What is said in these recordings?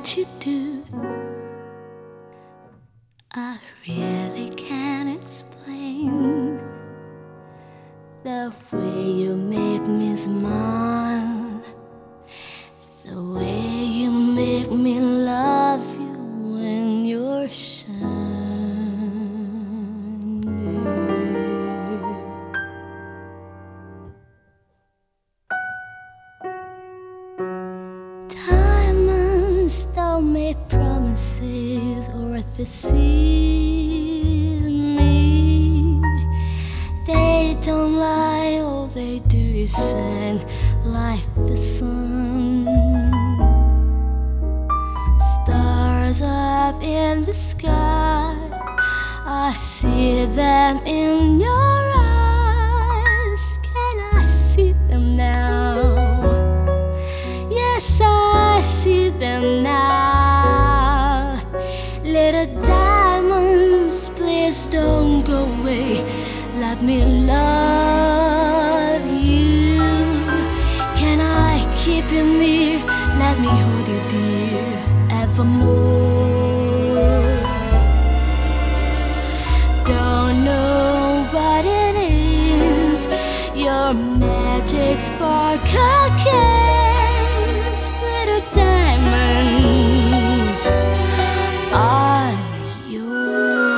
what you do. I really can't explain the way you make me smile, the way you make me love you when you're shining. Diamonds don't make promises or deceive me. They don't lie, all they do is shine like the sun. Stars up in the sky, I see them in your eyes. Can I see them now? Yes, I see them now. Little diamonds, please don't go away. Let me love you. Can I keep you near? Let me hold you dear evermore. Don't know what it is, your magic sparkle kiss. Little diamonds, I'm yours.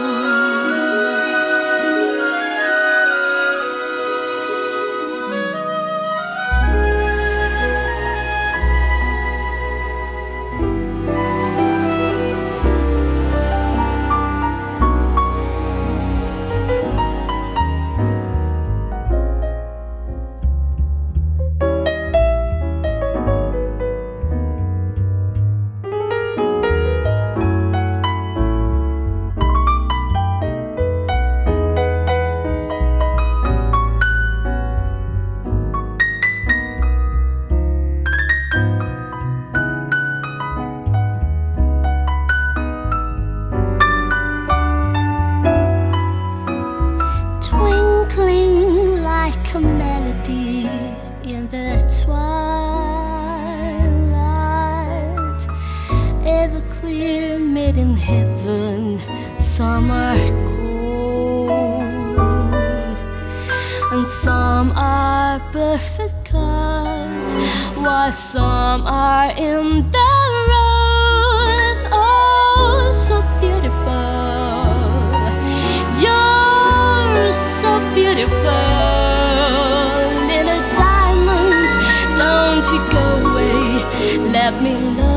A melody in the twilight, ever clear, made in heaven. Some are cold and some are perfect cards, while some are in the road. Oh, so beautiful, you're so beautiful. Don't you go away, let me love